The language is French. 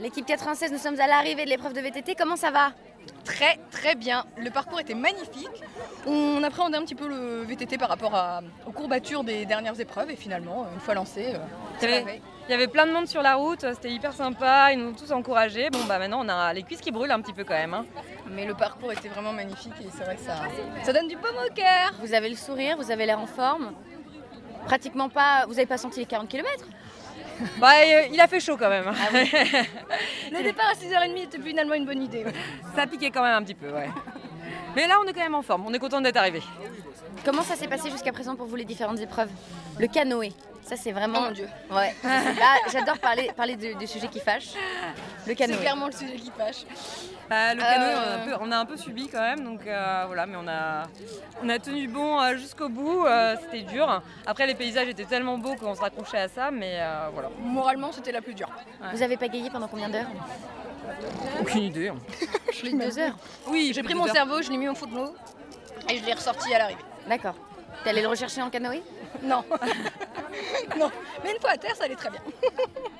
L'équipe 96, nous sommes à l'arrivée de l'épreuve de VTT. Comment ça va? Très très bien, le parcours était magnifique. On appréhendait un petit peu le VTT par rapport aux courbatures des dernières épreuves et finalement, une fois lancé, il y avait plein de monde sur la route, c'était hyper sympa, ils nous ont tous encouragés. Bon bah maintenant on a les cuisses qui brûlent un petit peu quand même. Hein. Mais le parcours était vraiment magnifique et c'est vrai que ça donne du baume au cœur. Vous avez le sourire, vous avez l'air en forme. Pratiquement pas, vous n'avez pas senti les 40 km? Bah, il a fait chaud quand même. Ah oui. Le départ à 6h30 était finalement une bonne idée. Ça piquait quand même un petit peu, ouais. Mais là, on est quand même en forme, on est content d'être arrivé. Comment ça s'est passé jusqu'à présent pour vous les différentes épreuves? Le canoë, ça c'est vraiment... Oh mon Dieu. Ouais. Là, j'adore parler de sujets qui fâchent. Le canoë. C'est clairement le sujet qui fâche. Le canoë, on a un peu subi quand même, donc voilà, mais on a tenu bon jusqu'au bout, c'était dur. Après, les paysages étaient tellement beaux qu'on se raccrochait à ça, mais voilà. Moralement, c'était la plus dure. Ouais. Vous avez pagayé pendant combien d'heures? Aucune idée. Plus de 2 heures. Oui, j'ai pris mon cerveau, je l'ai mis au fond de l'eau et je l'ai ressorti à l'arrivée. D'accord. T'es allé le rechercher en canoë? Non. Non, mais une fois à terre, ça allait très bien.